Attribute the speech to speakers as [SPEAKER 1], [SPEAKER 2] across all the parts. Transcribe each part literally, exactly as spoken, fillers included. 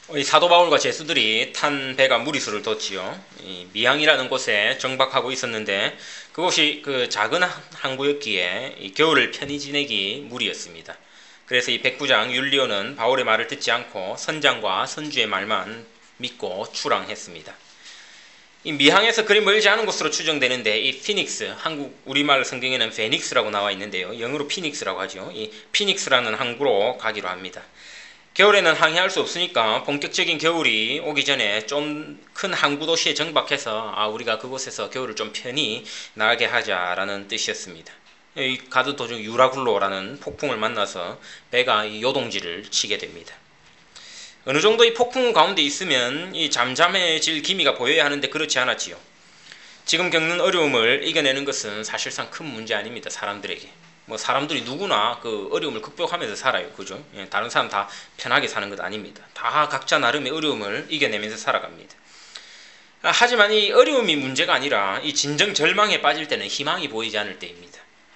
[SPEAKER 1] 이 사도 바울과 제수들이 탄 배가 무리수를 뒀지요. 이 미항이라는 곳에 정박하고 있었는데 그곳이 그 작은 항구였기에 이 겨울을 편히 지내기 무리였습니다. 그래서 이 백부장 율리오는 바울의 말을 듣지 않고 선장과 선주의 말만 믿고 출항했습니다. 이 미항에서 그리 멀지 않은 곳으로 추정되는데 이 피닉스, 한국 우리말 성경에는 페닉스라고 나와 있는데요. 영어로 피닉스라고 하죠. 이 피닉스라는 항구로 가기로 합니다. 겨울에는 항해할 수 없으니까 본격적인 겨울이 오기 전에 좀 큰 항구 도시에 정박해서 아 우리가 그곳에서 겨울을 좀 편히 나게 하자라는 뜻이었습니다. 가던 도중 유라굴로라는 폭풍을 만나서 배가 이 요동지를 치게 됩니다. 어느 정도 이 폭풍 가운데 있으면 이 잠잠해질 기미가 보여야 하는데 그렇지 않았지요. 지금 겪는 어려움을 이겨내는 것은 사실상 큰 문제 아닙니다. 사람들에게. 뭐 사람들이 누구나 그 어려움을 극복하면서 살아요. 그죠? 예, 다른 사람 다 편하게 사는 것 아닙니다. 다 각자 나름의 어려움을 이겨내면서 살아갑니다. 아, 하지만 이 어려움이 문제가 아니라 이 진정 절망에 빠질 때는 희망이 보이지 않을 때입니다.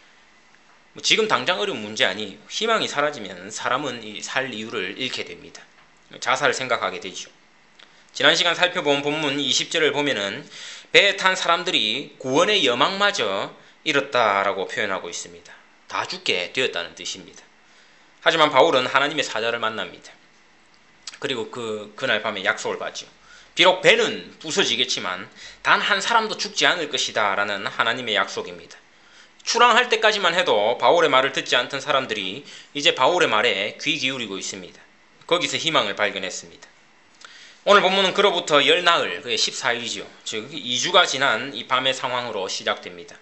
[SPEAKER 1] 뭐 지금 당장 어려운 문제 아니에요. 희망이 사라지면 사람은 이 살 이유를 잃게 됩니다. 자살을 생각하게 되죠. 지난 시간 살펴본 본문 이십 절을 보면은 배에 탄 사람들이 구원의 여망마저 잃었다라고 표현하고 있습니다. 다 죽게 되었다는 뜻입니다. 하지만 바울은 하나님의 사자를 만납니다. 그리고 그, 그날 밤에 약속을 받죠. 비록 배는 부서지겠지만 단 한 사람도 죽지 않을 것이다 라는 하나님의 약속입니다. 출항할 때까지만 해도 바울의 말을 듣지 않던 사람들이 이제 바울의 말에 귀 기울이고 있습니다. 거기서 희망을 발견했습니다. 오늘 본문은 그로부터 열 나흘, 그게 십사 일이죠. 즉 이 주가 지난 이 밤의 상황으로 시작됩니다.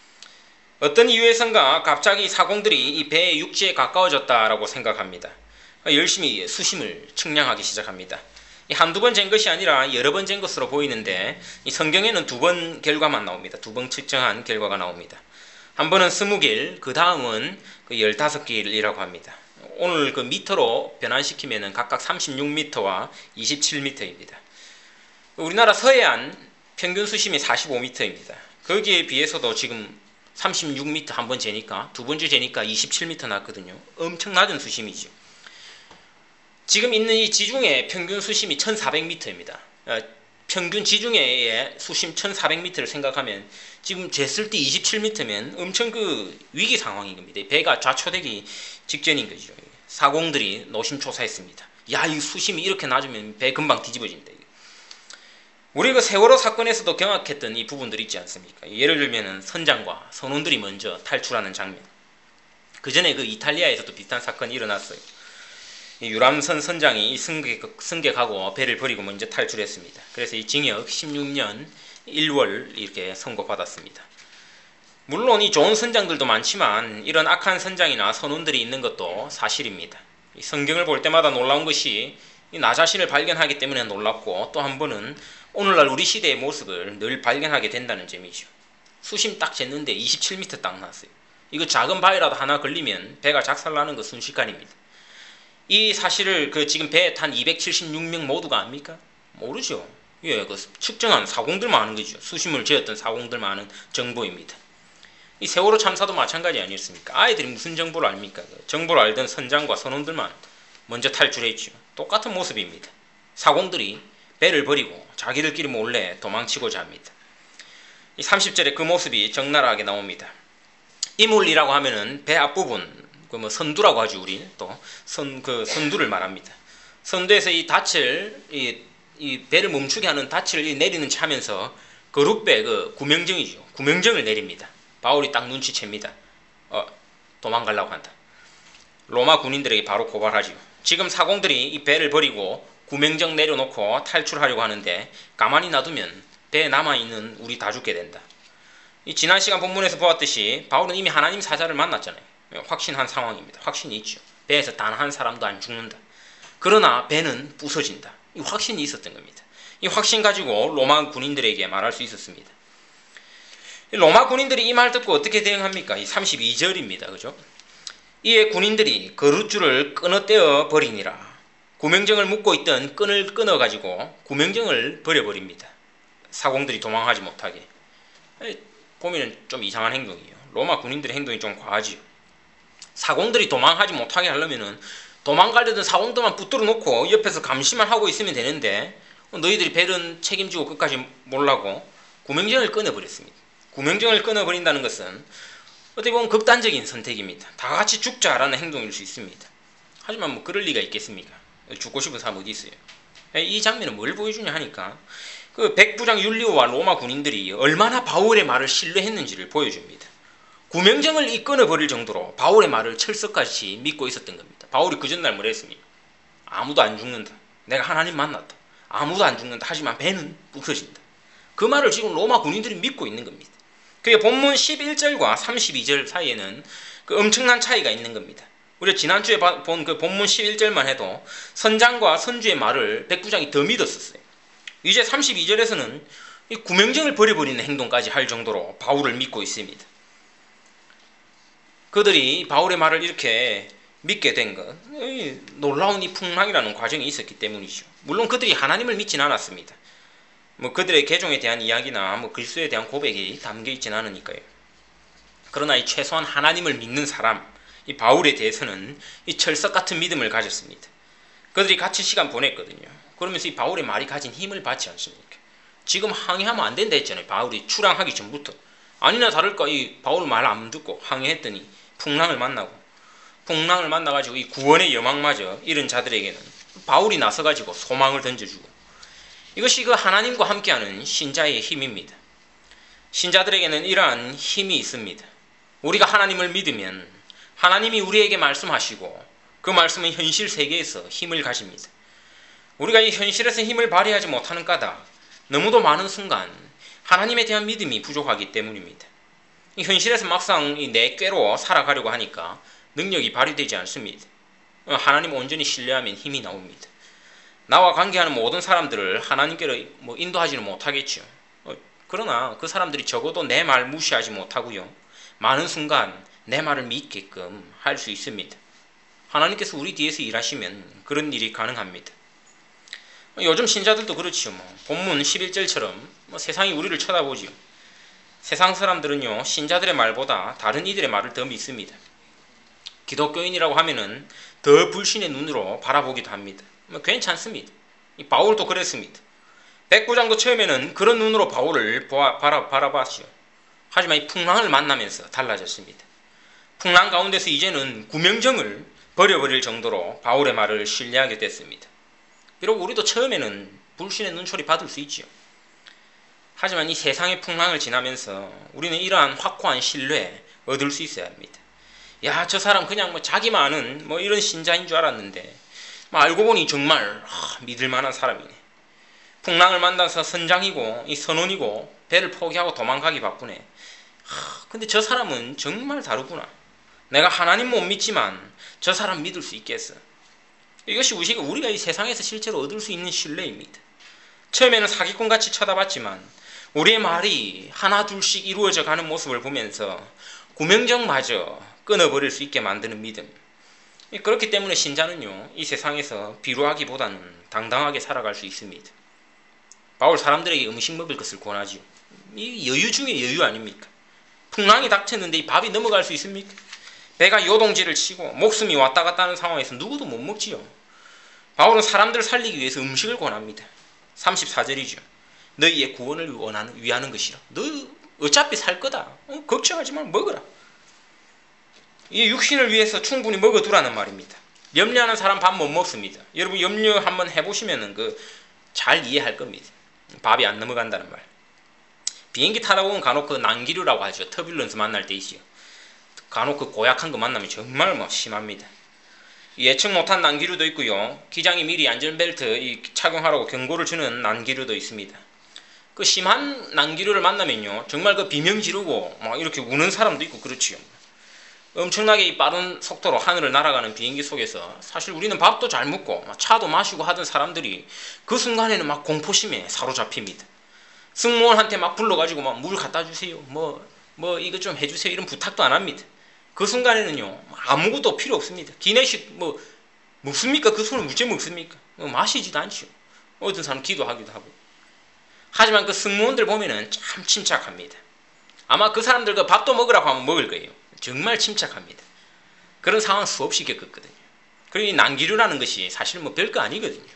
[SPEAKER 1] 어떤 이유에선가 갑자기 사공들이 이 배의 육지에 가까워졌다라고 생각합니다. 열심히 수심을 측량하기 시작합니다. 한두 번 잰 것이 아니라 여러 번 잰 것으로 보이는데 이 성경에는 두 번 결과만 나옵니다. 두 번 측정한 결과가 나옵니다. 한 번은 스무 길, 그 다음은 그 열다섯 길이라고 합니다. 오늘 그 미터로 변환시키면 각각 삼십육 미터와 이십칠 미터입니다. 우리나라 서해안 평균 수심이 사십오 미터입니다. 거기에 비해서도 지금 삼십육 미터 한 번 재니까 두 번째 재니까 이십칠 미터 났거든요. 엄청 낮은 수심이죠. 지금 있는 이 지중해 평균 수심이 천사백 미터입니다. 평균 지중해의 수심 천사백 미터를 생각하면 지금 쟀을 때 이십칠 미터면 엄청 그 위기 상황인 겁니다. 배가 좌초되기 직전인 거죠. 사공들이 노심초사했습니다. 야, 이 수심이 이렇게 낮으면 배 금방 뒤집어진다. 우리 그 세월호 사건에서도 경악했던 이 부분들이 있지 않습니까? 예를 들면 선장과 선원들이 먼저 탈출하는 장면. 그 전에 그 이탈리아에서도 비슷한 사건이 일어났어요. 유람선 선장이 승객, 승객하고 배를 버리고 먼저 탈출했습니다. 그래서 이 징역 십육 년 일 월 이렇게 선고받았습니다. 물론 이 좋은 선장들도 많지만 이런 악한 선장이나 선원들이 있는 것도 사실입니다. 이 성경을 볼 때마다 놀라운 것이 나 자신을 발견하기 때문에 놀랍고 또 한 번은 오늘날 우리 시대의 모습을 늘 발견하게 된다는 점이죠. 수심 딱 쟀는데 이십칠 미터 딱 났어요. 이거 작은 바위라도 하나 걸리면 배가 작살나는 거 순식간입니다. 이 사실을 그 지금 배에 탄 이백칠십육 명 모두가 압니까? 모르죠. 예, 그 측정한 사공들만 아는 거죠. 수심을 재었던 사공들만 아는 정보입니다. 이 세월호 참사도 마찬가지 아니었습니까? 아이들이 무슨 정보를 압니까? 정보를 알던 선장과 선원들만 먼저 탈출했죠. 똑같은 모습입니다. 사공들이 배를 버리고 자기들끼리 몰래 도망치고자 합니다. 이 삼십 절에 그 모습이 적나라하게 나옵니다. 이물이라고 하면은 배 앞부분, 그 뭐 선두라고 하죠. 우리 또 선 그 선두를 말합니다. 선두에서 이 닻을 이, 이 배를 멈추게 하는 닻을 내리는 차면서 거룻배 그 구명정이죠. 구명정을 내립니다. 바울이 딱 눈치챕니다. 어, 도망가려고 한다. 로마 군인들에게 바로 고발하죠. 지금 사공들이 이 배를 버리고 구명정 내려놓고 탈출하려고 하는데 가만히 놔두면 배에 남아있는 우리 다 죽게 된다. 이 지난 시간 본문에서 보았듯이 바울은 이미 하나님 사자를 만났잖아요. 확신한 상황입니다. 확신이 있죠. 배에서 단 한 사람도 안 죽는다. 그러나 배는 부서진다. 이 확신이 있었던 겁니다. 이 확신 가지고 로마 군인들에게 말할 수 있었습니다. 로마 군인들이 이 말 듣고 어떻게 대응합니까? 이 삼십이 절입니다. 그죠? 이에 군인들이 거룻줄을 끊어떼어 버리니라. 구명정을 묶고 있던 끈을 끊어가지고 구명정을 버려버립니다. 사공들이 도망하지 못하게. 보면 좀 이상한 행동이에요. 로마 군인들의 행동이 좀 과하지요. 사공들이 도망하지 못하게 하려면은 도망가려던 사원들만 붙들어 놓고 옆에서 감시만 하고 있으면 되는데 너희들이 벨은 책임지고 끝까지 몰라고 구명정을 끊어버렸습니다. 구명정을 끊어버린다는 것은 어떻게 보면 극단적인 선택입니다. 다 같이 죽자라는 행동일 수 있습니다. 하지만 뭐 그럴 리가 있겠습니까? 죽고 싶은 사람 어디 있어요? 이 장면은 뭘 보여주냐 하니까 그 백부장 율리오와 로마 군인들이 얼마나 바울의 말을 신뢰했는지를 보여줍니다. 구명정을 이 끊어버릴 정도로 바울의 말을 철석같이 믿고 있었던 겁니다. 바울이 그 전날 뭐라 했습니까? 아무도 안 죽는다. 내가 하나님 만났다. 아무도 안 죽는다. 하지만 배는 부서진다. 그 말을 지금 로마 군인들이 믿고 있는 겁니다. 그게 본문 십일 절과 삼십이 절 사이에는 그 엄청난 차이가 있는 겁니다. 우리가 지난주에 본 그 본문 십일 절만 해도 선장과 선주의 말을 백부장이 더 믿었었어요. 이제 삼십이 절에서는 이 구명정을 버려버리는 행동까지 할 정도로 바울을 믿고 있습니다. 그들이 바울의 말을 이렇게 믿게 된 것, 놀라운 이 풍랑이라는 과정이 있었기 때문이죠. 물론 그들이 하나님을 믿진 않았습니다. 뭐 그들의 개종에 대한 이야기나 뭐 그리스도에 대한 고백이 담겨 있진 않으니까요. 그러나 이 최소한 하나님을 믿는 사람, 이 바울에 대해서는 이 철석 같은 믿음을 가졌습니다. 그들이 같이 시간 보냈거든요. 그러면서 이 바울의 말이 가진 힘을 받지 않습니까? 지금 항의하면 안 된다 했잖아요. 바울이 출항하기 전부터. 아니나 다를까 이 바울 말 안 듣고 항의했더니 풍랑을 만나고 풍랑을 만나가지고 이 구원의 여망마저 이런 자들에게는 바울이 나서가지고 소망을 던져주고 이것이 그 하나님과 함께하는 신자의 힘입니다. 신자들에게는 이러한 힘이 있습니다. 우리가 하나님을 믿으면 하나님이 우리에게 말씀하시고 그 말씀은 현실 세계에서 힘을 가집니다. 우리가 이 현실에서 힘을 발휘하지 못하는 까닭 너무도 많은 순간 하나님에 대한 믿음이 부족하기 때문입니다. 이 현실에서 막상 이 내 꾀로 살아가려고 하니까 능력이 발휘되지 않습니다. 하나님 온전히 신뢰하면 힘이 나옵니다. 나와 관계하는 모든 사람들을 하나님께로 뭐 인도하지는 못하겠죠. 그러나 그 사람들이 적어도 내 말 무시하지 못하고요. 많은 순간 내 말을 믿게끔 할 수 있습니다. 하나님께서 우리 뒤에서 일하시면 그런 일이 가능합니다. 요즘 신자들도 그렇지요. 뭐. 본문 십일 절처럼 뭐 세상이 우리를 쳐다보지요. 세상 사람들은요 신자들의 말보다 다른 이들의 말을 더 믿습니다. 기독교인이라고 하면은 더 불신의 눈으로 바라보기도 합니다. 뭐 괜찮습니다. 이 바울도 그랬습니다. 백부장도 처음에는 그런 눈으로 바울을 보아, 바라, 바라봤지요. 하지만 이 풍랑을 만나면서 달라졌습니다. 풍랑 가운데서 이제는 구명정을 버려버릴 정도로 바울의 말을 신뢰하게 됐습니다. 비록 우리도 처음에는 불신의 눈초리 받을 수 있지요. 하지만 이 세상의 풍랑을 지나면서 우리는 이러한 확고한 신뢰 얻을 수 있어야 합니다. 야, 저 사람 그냥 뭐 자기만 아는 뭐 이런 신자인 줄 알았는데 뭐 알고 보니 정말 아, 믿을 만한 사람이네. 풍랑을 만나서 선장이고 이 선원이고 배를 포기하고 도망가기 바쁘네. 아, 근데 저 사람은 정말 다르구나. 내가 하나님 못 믿지만 저 사람 믿을 수 있겠어. 이것이 우리가, 우리가 이 세상에서 실제로 얻을 수 있는 신뢰입니다. 처음에는 사기꾼같이 쳐다봤지만 우리의 말이 하나 둘씩 이루어져 가는 모습을 보면서 구명정마저 끊어버릴 수 있게 만드는 믿음. 그렇기 때문에 신자는요 이 세상에서 비루하기보다는 당당하게 살아갈 수 있습니다. 바울 사람들에게 음식 먹을 것을 권하지요. 이 여유 중에 여유 아닙니까? 풍랑이 닥쳤는데 이 밥이 넘어갈 수 있습니까? 배가 요동지를 치고 목숨이 왔다 갔다 하는 상황에서 누구도 못 먹지요. 바울은 사람들을 살리기 위해서 음식을 권합니다. 삼십사 절이죠. 너희의 구원을 원하는, 위하는 것이라. 너 어차피 살 거다. 어, 걱정하지 말고 먹어라. 이 육신을 위해서 충분히 먹어두라는 말입니다. 염려하는 사람 밥 못 먹습니다. 여러분 염려 한번 해보시면 그 잘 이해할 겁니다. 밥이 안 넘어간다는 말. 비행기 타다 보면 간혹 그 난기류라고 하죠. 터뷸런스 만날 때 있지요. 간혹 그 고약한 거 만나면 정말 뭐 심합니다. 예측 못한 난기류도 있고요. 기장이 미리 안전벨트 착용하라고 경고를 주는 난기류도 있습니다. 그 심한 난기류를 만나면요 정말 그 비명 지르고 막 이렇게 우는 사람도 있고 그렇지요. 엄청나게 빠른 속도로 하늘을 날아가는 비행기 속에서 사실 우리는 밥도 잘 먹고 차도 마시고 하던 사람들이 그 순간에는 막 공포심에 사로잡힙니다. 승무원한테 막 불러가지고 막 물 갖다 주세요. 뭐, 뭐 이거 좀 해주세요. 이런 부탁도 안 합니다. 그 순간에는요 아무것도 필요 없습니다. 기내식 뭐 먹습니까? 그 손을 무죄 먹습니까? 뭐 마시지도 않죠. 어떤 사람 기도하기도 하고. 하지만 그 승무원들 보면은 참 침착합니다. 아마 그 사람들 그 밥도 먹으라고 하면 먹을 거예요. 정말 침착합니다. 그런 상황 수없이 겪었거든요. 그리고 이 난기류라는 것이 사실 뭐 별거 아니거든요.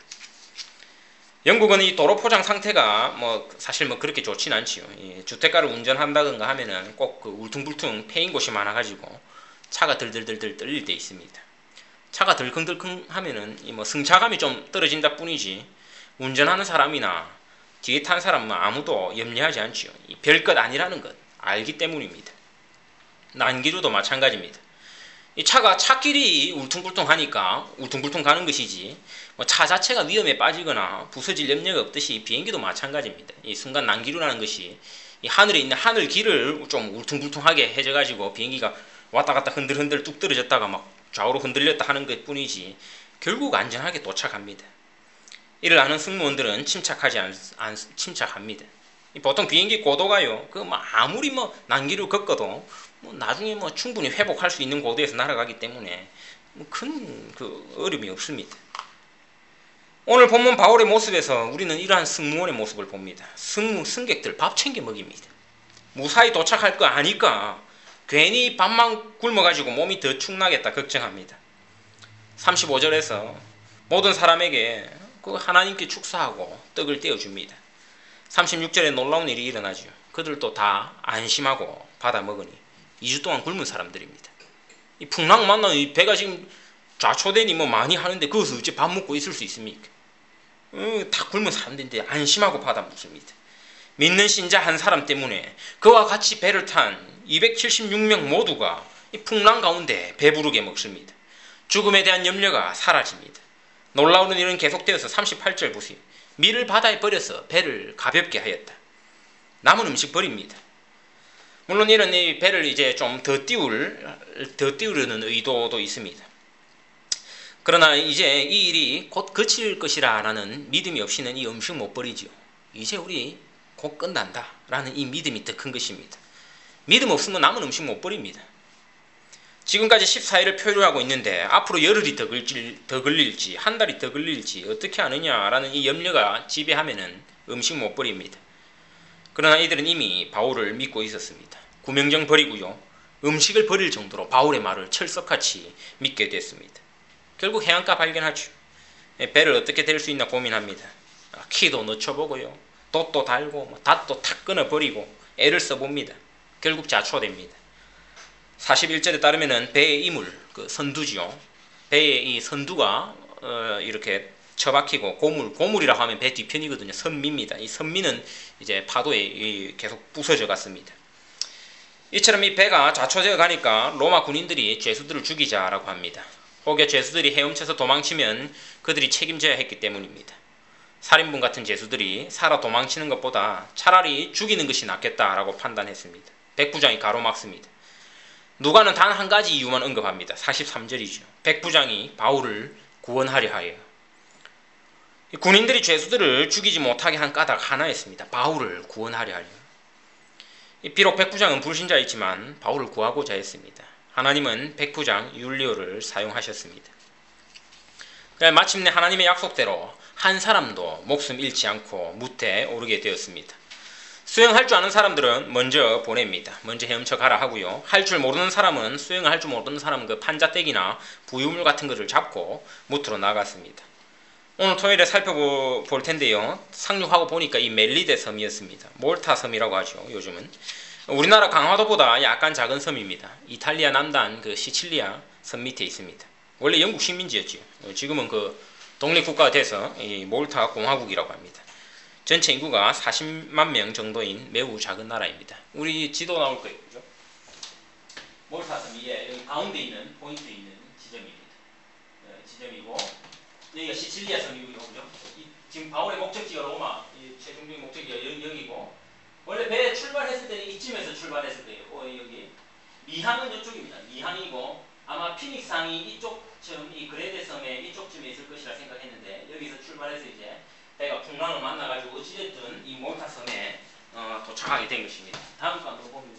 [SPEAKER 1] 영국은 이 도로 포장 상태가 뭐 사실 뭐 그렇게 좋진 않지요. 이 주택가를 운전한다든가 하면은 꼭 그 울퉁불퉁 패인 곳이 많아가지고 차가 들들들들 떨릴 때 있습니다. 차가 덜컹덜컹 하면은 이 뭐 승차감이 좀 떨어진다 뿐이지 운전하는 사람이나 뒤에 탄 사람은 아무도 염려하지 않지요. 이 별것 아니라는 것 알기 때문입니다. 난기류도 마찬가지입니다. 이 차가 차끼리 울퉁불퉁하니까 울퉁불퉁 가는 것이지 뭐 차 자체가 위험에 빠지거나 부서질 염려가 없듯이 비행기도 마찬가지입니다. 이 순간 난기류라는 것이 이 하늘에 있는 하늘길을 좀 울퉁불퉁하게 해져가지고 비행기가 왔다 갔다 흔들흔들 뚝 떨어졌다가 막 좌우로 흔들렸다 하는 것 뿐이지 결국 안전하게 도착합니다. 이를 아는 승무원들은 침착하지 않, 않 침착합니다. 보통 비행기 고도가요, 그 뭐 아무리 뭐 난기류 겪어도 뭐 나중에 뭐 충분히 회복할 수 있는 고도에서 날아가기 때문에 뭐 큰 그 어려움이 없습니다. 오늘 본문 바울의 모습에서 우리는 이러한 승무원의 모습을 봅니다. 승무 승객들 밥 챙겨 먹입니다. 무사히 도착할 거 아니까 괜히 밥만 굶어가지고 몸이 더 축나겠다 걱정합니다. 삼십오 절에서 모든 사람에게 그 하나님께 축사하고 떡을 떼어줍니다. 삼십육 절에 놀라운 일이 일어나죠. 그들도 다 안심하고 받아 먹으니 이 주 동안 굶은 사람들입니다. 이 풍랑 만나 이 배가 지금 좌초되니 뭐 많이 하는데 거기서 어째 밥 먹고 있을 수 있습니까? 어, 다 굶은 사람들인데 안심하고 받아 먹습니다. 믿는 신자 한 사람 때문에 그와 같이 배를 탄 이백칠십육 명 모두가 이 풍랑 가운데 배부르게 먹습니다. 죽음에 대한 염려가 사라집니다. 놀라운 일은 계속되어서 삼십팔 절 보세요. 밀을 바다에 버려서 배를 가볍게 하였다. 남은 음식 버립니다. 물론 이런 이 배를 이제 좀 더 띄울, 더 띄우려는 의도도 있습니다. 그러나 이제 이 일이 곧 그칠 것이라 라는 믿음이 없이는 이 음식 못 버리죠. 이제 우리 곧 끝난다 라는 이 믿음이 더 큰 것입니다. 믿음 없으면 남은 음식 못 버립니다. 지금까지 십사 일을 표류하고 있는데 앞으로 열흘이 더, 걸릴, 더 걸릴지 한 달이 더 걸릴지 어떻게 하느냐라는 이 염려가 지배하면은 음식 못 버립니다. 그러나 이들은 이미 바울을 믿고 있었습니다. 구명정 버리고요. 음식을 버릴 정도로 바울의 말을 철석같이 믿게 됐습니다. 결국 해안가 발견하죠. 배를 어떻게 댈 수 있나 고민합니다. 키도 늦춰보고요. 돛도 달고 닷도 탁 끊어버리고 애를 써봅니다. 결국 자초됩니다. 사십일 절에 따르면 배의 이물, 그 선두지요. 배의 이 선두가 어 이렇게 처박히고 고물, 고물이라고 하면 배 뒤편이거든요. 선미입니다. 이 선미는 이제 파도에 계속 부서져 갔습니다. 이처럼 이 배가 좌초되어 가니까 로마 군인들이 죄수들을 죽이자라고 합니다. 혹여 죄수들이 헤엄쳐서 도망치면 그들이 책임져야 했기 때문입니다. 살인분 같은 죄수들이 살아 도망치는 것보다 차라리 죽이는 것이 낫겠다라고 판단했습니다. 백부장이 가로막습니다. 누가는 단 한 가지 이유만 언급합니다. 사십삼 절이죠. 백부장이 바울을 구원하려 하여. 군인들이 죄수들을 죽이지 못하게 한 까닭 하나였습니다. 바울을 구원하려 하려. 비록 백부장은 불신자였지만 바울을 구하고자 했습니다. 하나님은 백부장 율리오를 사용하셨습니다. 마침내 하나님의 약속대로 한 사람도 목숨 잃지 않고 무태에 오르게 되었습니다. 수영할 줄 아는 사람들은 먼저 보냅니다. 먼저 헤엄쳐 가라 하고요. 할 줄 모르는 사람은 수영을 할 줄 모르는 사람은 그 판자떼기나 부유물 같은 것을 잡고 무트로 나갔습니다. 오늘 토요일에 살펴볼 텐데요. 상륙하고 보니까 이 멜리데 섬이었습니다. 몰타 섬이라고 하죠. 요즘은 우리나라 강화도보다 약간 작은 섬입니다. 이탈리아 남단 그 시칠리아 섬 밑에 있습니다. 원래 영국 식민지였죠. 지금은 그 독립국가가 돼서 이 몰타 공화국이라고 합니다. 전체 인구가 사십만 명 정도인 매우 작은 나라입니다. 우리 지도 나올 거예요. 그죠? 몰타 섬 위에 여기 가운데 있는 포인트 있는 지점입니다. 지점이고 여기가 시칠리아 섬이고요. 그죠? 이, 지금 바울의 목적지가 로마, 이 최종적인 목적지가 여기, 여기고 원래 배에 출발했을 때는 이쯤에서 출발했을 거예요. 어, 여기 미항은 이쪽입니다. 미항이고 아마 피닉스항이 이쪽쯤 이 그레데 섬에 이쪽쯤에 있을 것이라 생각했는데 여기서 출발해서 이제 배가 풍랑을 만나가지고 어찌됐든 이 몰타 섬에 어, 도착하게 된 것입니다. 다음 칸으로 보면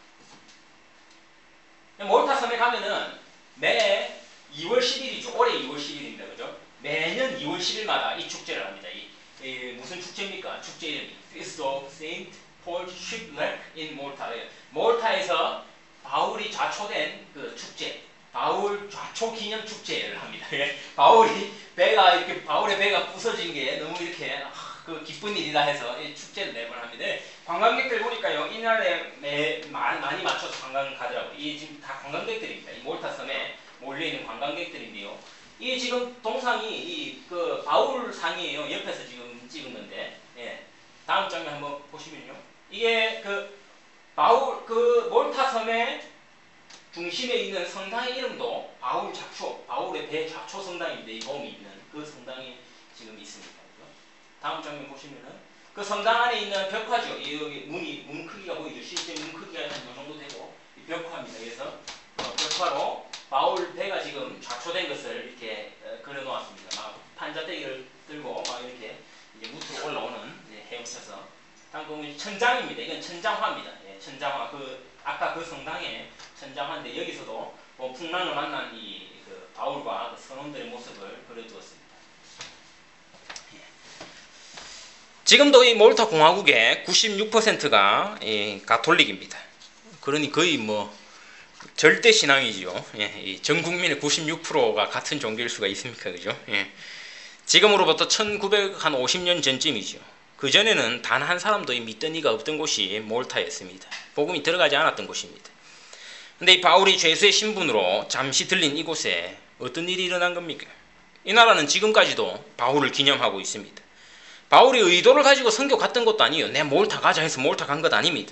[SPEAKER 1] 몰타 섬에 가면은 매 이월 십일이죠. 올해 이월 십일입니다. 그죠? 매년 이월 십일마다 이 축제를 합니다. 이, 이 무슨 축제입니까? 축제 이름이 Feast of Saint Paul Shipwreck in Malta. 몰타에서 바울이 좌초된 그 축제, 바울 좌초 기념 축제를 합니다. 바울이 배가 이렇게 바울의 배가 부서진 게 너무 이렇게 아, 그 기쁜 일이다 해서 이 축제를 매번 합니다. 관광객들 보니까요 이날에 매, 많이 맞춰서 관광 가더라고요. 이게 지금 다 관광객들입니다. 이 몰타 섬에 몰려 있는 관광객들인데요. 이게 지금 동상이 이 그 바울 상이에요. 옆에서 지금 찍은 건데, 예. 다음 장면 한번 보시면요. 이게 그 바울 그 몰타 섬의 중심에 있는 성당의 이름도 바울 좌초, 바울의 배 좌초 성당인데 이 돔이 있는 그 성당이 지금 있습니다. 다음 장면 보시면은 그 성당 안에 있는 벽화죠. 여기 문이 문 크기가 보이죠. 실제 문 크기가 한 이 정도 되고 이 벽화입니다. 그래서 어, 벽화로 바울 배가 지금 좌초된 것을 이렇게 어, 그려놓았습니다. 막 판자대기를 들고 막 이렇게 이제 무트로 올라오는 이제 헤엄쳐서. 다음 보면 천장입니다. 이건 천장화입니다. 예, 천장화. 그 아까 그 성당에 천장화인데 여기서도 뭐 풍랑을 만난 이 그 바울과 그 선원들의 모습을 그려두었습니다. 예. 지금도 이 몰타 공화국의 구십육 퍼센트가 이 가톨릭입니다. 그러니 거의 뭐 절대 신앙이지요. 예, 이 전 국민의 구십육 퍼센트가 같은 종교일 수가 있습니까, 그죠? 예. 지금으로부터 천구백오십 년 전쯤이죠. 그 전에는 단 한 사람도 믿던 이가 없던 곳이 몰타였습니다. 복음이 들어가지 않았던 곳입니다. 근데 이 바울이 죄수의 신분으로 잠시 들린 이곳에 어떤 일이 일어난 겁니까? 이 나라는 지금까지도 바울을 기념하고 있습니다. 바울이 의도를 가지고 선교 갔던 것도 아니에요. 내 몰타 가자 해서 몰타 간 것 아닙니다.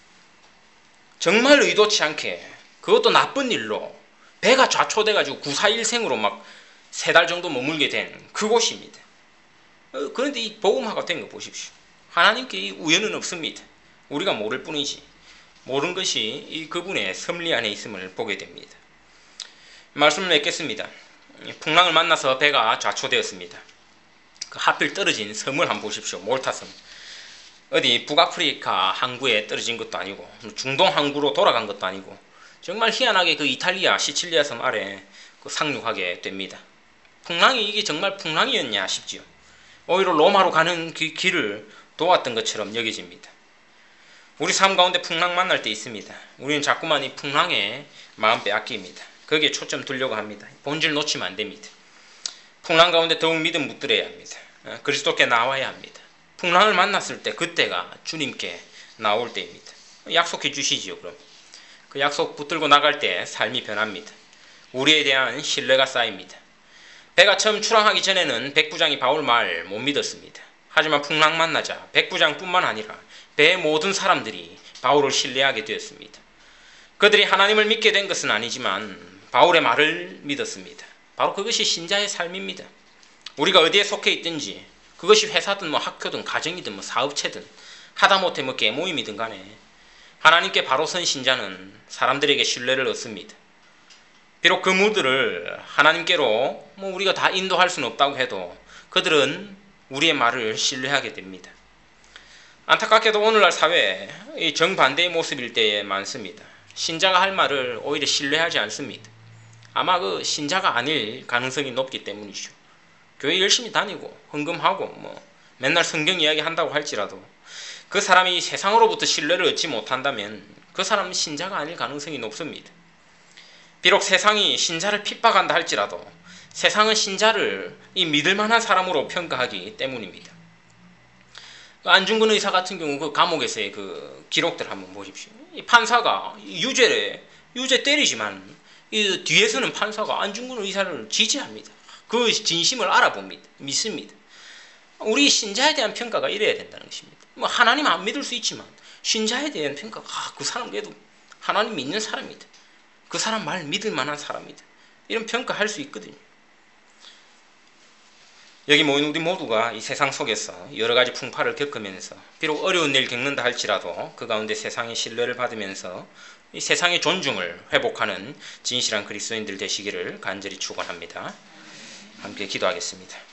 [SPEAKER 1] 정말 의도치 않게 그것도 나쁜 일로 배가 좌초돼가지고 구사일생으로 막 세 달 정도 머물게 된 그곳입니다. 그런데 이 복음화가 된 거 보십시오. 하나님께 이 우연은 없습니다. 우리가 모를 뿐이지. 모르는 것이 이 그분의 섭리 안에 있음을 보게 됩니다. 말씀을 맺겠습니다. 풍랑을 만나서 배가 좌초되었습니다. 그 하필 떨어진 섬을 한번 보십시오. 몰타섬. 어디 북아프리카 항구에 떨어진 것도 아니고 중동 항구로 돌아간 것도 아니고 정말 희한하게 그 이탈리아 시칠리아 섬 아래 그 상륙하게 됩니다. 풍랑이 이게 정말 풍랑이었냐 싶지요. 오히려 로마로 가는 그 길을 도왔던 것처럼 여겨집니다. 우리 삶 가운데 풍랑 만날 때 있습니다. 우리는 자꾸만 이 풍랑에 마음 빼앗깁니다. 거기에 초점 두려고 합니다. 본질 놓치면 안 됩니다. 풍랑 가운데 더욱 믿음 붙들어야 합니다. 그리스도께 나와야 합니다. 풍랑을 만났을 때 그때가 주님께 나올 때입니다. 약속해 주시지요. 그럼 그 약속 붙들고 나갈 때 삶이 변합니다. 우리에 대한 신뢰가 쌓입니다. 배가 처음 출항하기 전에는 백부장이 바울 말 못 믿었습니다. 하지만 풍랑 만나자 백부장뿐만 아니라 배의 모든 사람들이 바울을 신뢰하게 되었습니다. 그들이 하나님을 믿게 된 것은 아니지만 바울의 말을 믿었습니다. 바로 그것이 신자의 삶입니다. 우리가 어디에 속해 있든지 그것이 회사든 뭐 학교든 가정이든 뭐 사업체든 하다못해 뭐 계모임이든 간에 하나님께 바로 선 신자는 사람들에게 신뢰를 얻습니다. 비록 그무들을 하나님께로 뭐 우리가 다 인도할 수는 없다고 해도 그들은 우리의 말을 신뢰하게 됩니다. 안타깝게도 오늘날 사회에 이 정반대의 모습일 때에 많습니다. 신자가 할 말을 오히려 신뢰하지 않습니다. 아마 그 신자가 아닐 가능성이 높기 때문이죠. 교회 열심히 다니고 헌금하고 뭐 맨날 성경 이야기 한다고 할지라도 그 사람이 세상으로부터 신뢰를 얻지 못한다면 그 사람은 신자가 아닐 가능성이 높습니다. 비록 세상이 신자를 핍박한다 할지라도 세상은 신자를 이 믿을 만한 사람으로 평가하기 때문입니다. 안중근 의사 같은 경우 그 감옥에서의 그 기록들 한번 보십시오. 이 판사가 유죄래, 유죄 때리지만 이 뒤에서는 판사가 안중근 의사를 지지합니다. 그 진심을 알아봅니다. 믿습니다. 우리 신자에 대한 평가가 이래야 된다는 것입니다. 뭐 하나님 안 믿을 수 있지만 신자에 대한 평가가 아, 그 사람 그래도 하나님 믿는 사람이다. 그 사람 말 믿을 만한 사람이다. 이런 평가할 수 있거든요. 여기 모인 우리 모두가 이 세상 속에서 여러 가지 풍파를 겪으면서 비록 어려운 일 겪는다 할지라도 그 가운데 세상의 신뢰를 받으면서 이 세상의 존중을 회복하는 진실한 그리스도인들 되시기를 간절히 축원합니다. 함께 기도하겠습니다.